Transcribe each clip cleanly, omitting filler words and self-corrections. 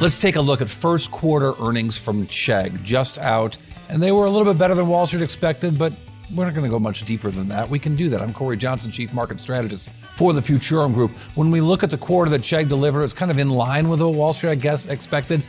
Let's take a look at first quarter earnings from Chegg, just out. And they were a little bit better than Wall Street expected, but we're not going to go much deeper than that. We can do that. I'm Corey Johnson, Chief Market Strategist for the Futurum Group. When we look at the quarter that Chegg delivered, it's kind of in line with what Wall Street, I guess, expected.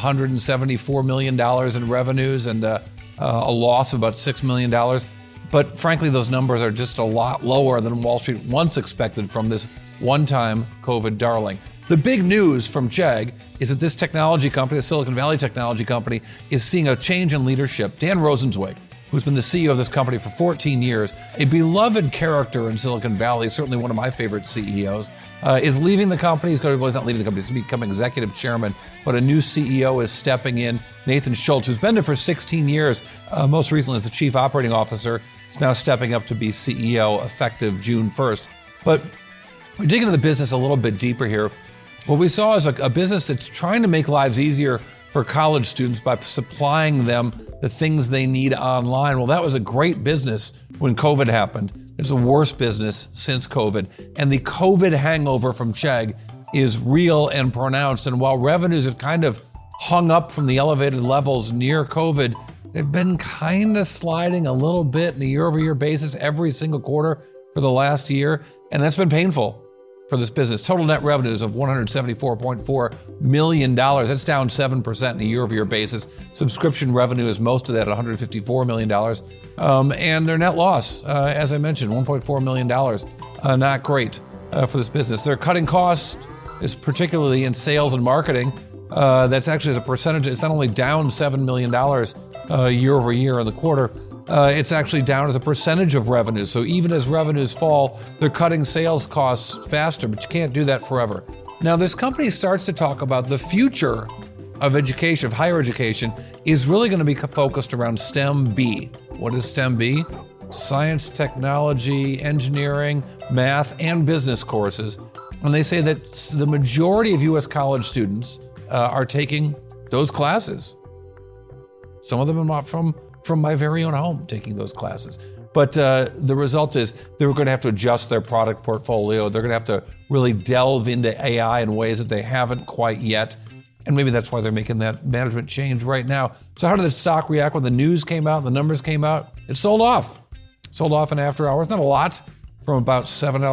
$174 million in revenues and a loss of about $6 million. But frankly, those numbers are just a lot lower than Wall Street once expected from this one-time COVID darling. The big news from Chegg is that this technology company, a Silicon Valley technology company, is seeing a change in leadership. Dan Rosensweig, who's been the CEO of this company for 14 years, a beloved character in Silicon Valley, certainly one of my favorite CEOs, is leaving the company. He's not leaving the company, he's going to become executive chairman, but a new CEO is stepping in. Nathan Schultz, who's been there for 16 years, most recently as the chief operating officer, is now stepping up to be CEO effective June 1st. But we're digging into the business a little bit deeper here. What we saw is a business that's trying to make lives easier for college students by supplying them the things they need online. Well, that was a great business when COVID happened. It's the worst business since COVID. And the COVID hangover from Chegg is real and pronounced. And while revenues have kind of hung up from the elevated levels near COVID, they've been kind of sliding a little bit on a year-over-year basis every single quarter for the last year. And that's been painful for this business. Total net revenues of $174.4 million. That's down 7% on a year-over-year basis. Subscription revenue is most of that, $154 million. And their net loss, as I mentioned, $1.4 million. Not great for this business. They're cutting costs, is particularly in sales and marketing. That's actually as a percentage, it's not only down $7 million year over year in the quarter, it's actually down as a percentage of revenue. So even as revenues fall, they're cutting sales costs faster, but you can't do that forever. Now, this company starts to talk about the future of education, of higher education, is really going to be focused around STEM B. What is STEM B? Science, technology, engineering, math, and business courses. And they say that the majority of U.S. college students are taking those classes. Some of them are from my very own home taking those classes. But the result is they're going to have to adjust their product portfolio. They're going to have to really delve into AI in ways that they haven't quite yet. And maybe that's why they're making that management change right now. So how did the stock react when the news came out, the numbers came out? It sold off. Sold off in after hours. Not a lot, from about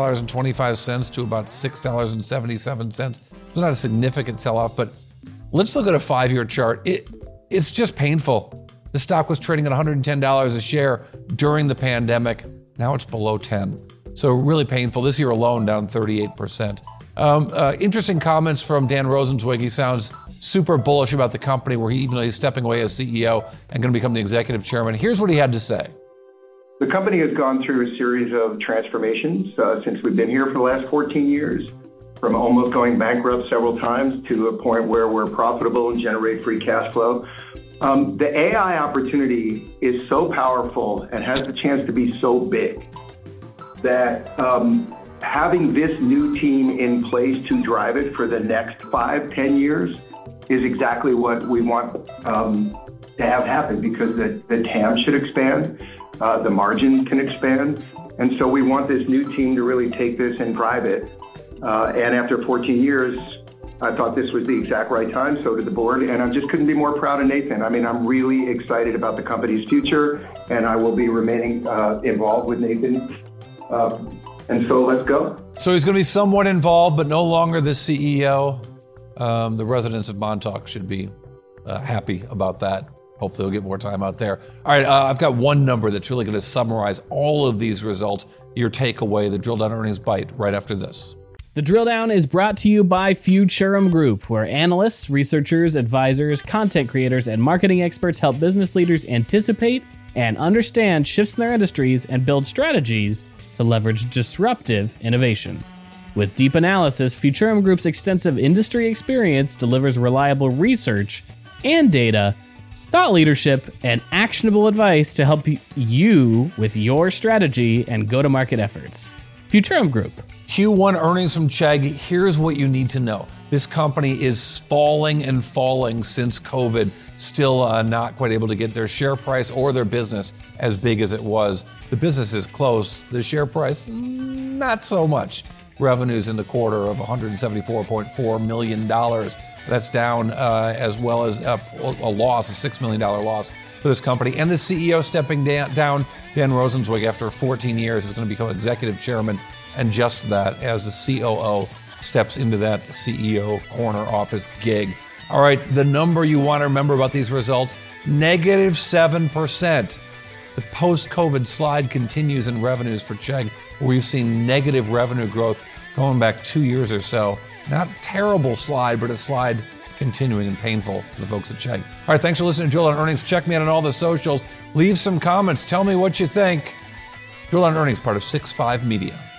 $7.25 to about $6.77. It's not a significant sell-off, but let's look at a 5-year chart. It's just painful. The stock was trading at $110 a share during the pandemic. Now it's below 10. So really painful. This year alone, down 38%. Interesting comments from Dan Rosensweig. He sounds super bullish about the company, where even though he's stepping away as CEO and going to become the executive chairman. Here's what he had to say. The company has gone through a series of transformations since we've been here for the last 14 years, from almost going bankrupt several times to a point where we're profitable and generate free cash flow. The AI opportunity is so powerful and has the chance to be so big that having this new team in place to drive it for the next 5-10 years is exactly what we want to have happen, because the TAM should expand, the margin can expand. And so we want this new team to really take this and drive it. And after 14 years, I thought this was the exact right time. So did the board. And I just couldn't be more proud of Nathan. I mean, I'm really excited about the company's future, and I will be remaining involved with Nathan. And so let's go. So he's going to be somewhat involved, but no longer the CEO. The residents of Montauk should be happy about that. Hopefully we'll get more time out there. All right, I've got one number that's really going to summarize all of these results, your takeaway, the Drill Down Earnings Bite, right after this. The Drill Down is brought to you by Futurum Group, where analysts, researchers, advisors, content creators, and marketing experts help business leaders anticipate and understand shifts in their industries and build strategies to leverage disruptive innovation. With deep analysis, Futurum Group's extensive industry experience delivers reliable research and data, thought leadership, and actionable advice to help you with your strategy and go-to-market efforts. Futurum Group. Q1 earnings from Chegg. Here's what you need to know. This company is falling and falling since COVID, still not quite able to get their share price or their business as big as it was. The business is close. The share price, not so much. revenues in the quarter of $174.4 million. That's down, as well as a loss, a $6 million loss for this company. And the CEO stepping down, Dan Rosenzweig, after 14 years, is going to become executive chairman, and just that, as the COO steps into that CEO corner office gig. All right, the number you want to remember about these results, -7%. The post-COVID slide continues in revenues for Chegg, where we've seen negative revenue growth going back 2 years or so. Not terrible slide, but a slide continuing and painful for the folks at Chegg. All right, thanks for listening to Drill on Earnings. Check me out on all the socials. Leave some comments. Tell me what you think. Drill on Earnings, part of 6.5 Media.